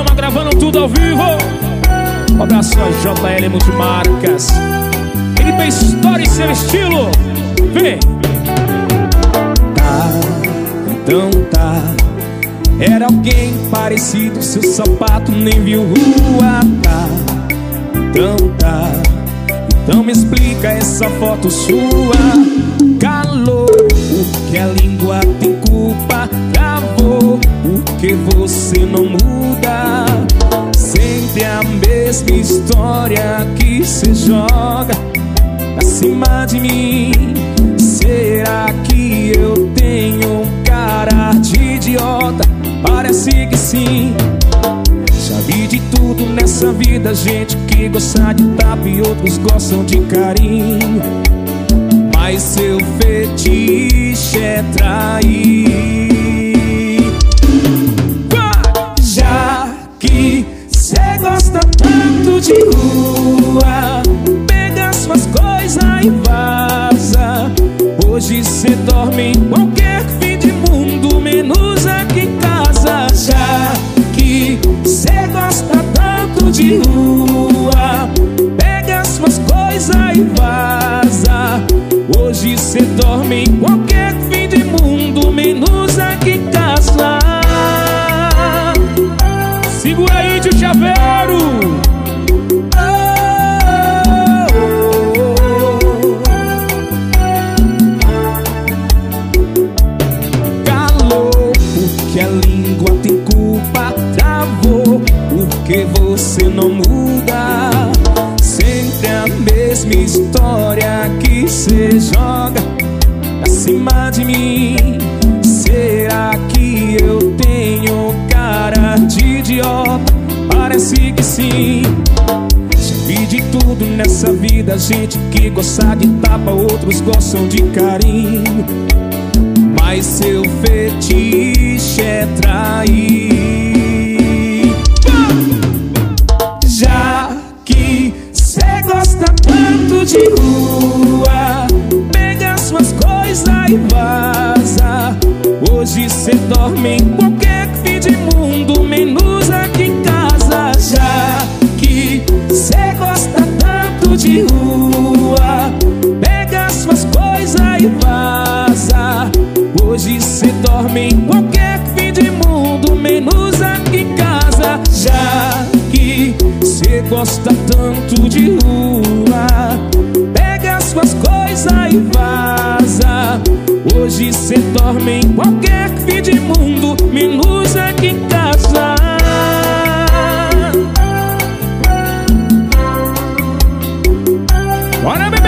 Fama gravando tudo ao vivo. Um abraço a JL Multimarcas. Ele tem história e seu estilo. Vem. Tá, então tá. Era alguém parecido, seu sapato nem viu rua. Tá, então tá. Então me explica essa foto sua. Calor, o que a língua tem culpa. Travou, o que você não muda. Sempre a mesma história que cê joga pra cima de mim. Será que eu tenho cara de idiota? Parece que sim. Já vi de tudo nessa vida, gente que gosta de tapa e outros gostam de carinho. Mas seu fetiche é trair. Já que cê gosta tanto de rua, pega suas coisas e vaza. Hoje cê dorme em qualquer fim de mundo, menos aqui em casa. Já que cê gosta tanto de rua, pega suas coisas e vaza. Hoje cê dorme em qualquer fim de mundo, menos aqui em casa. Segura aí, tio Chaveiro. Que a língua tem culpa, travou, porque você não muda. Sempre a mesma história que cê joga pra cima de mim. Será que eu tenho cara de idiota? Parece que sim. Já vi de tudo nessa vida, gente que gosta de tapa, outros gostam de carinho. Mas seu fetiche é trair. Já que cê gosta tanto de rua, pega suas coisas e vaza. Hoje cê dorme em qualquer fim de mundo, menos aqui em casa. Já que cê gosta tanto de rua, pega suas coisas e vaza. Hoje cê dorme em qualquer fim de mundo, menos aqui em casa. Já que cê gosta tanto de rua, pega suas coisas e vaza. Hoje cê dorme em qualquer fim de mundo, menos aqui em casa. Bora,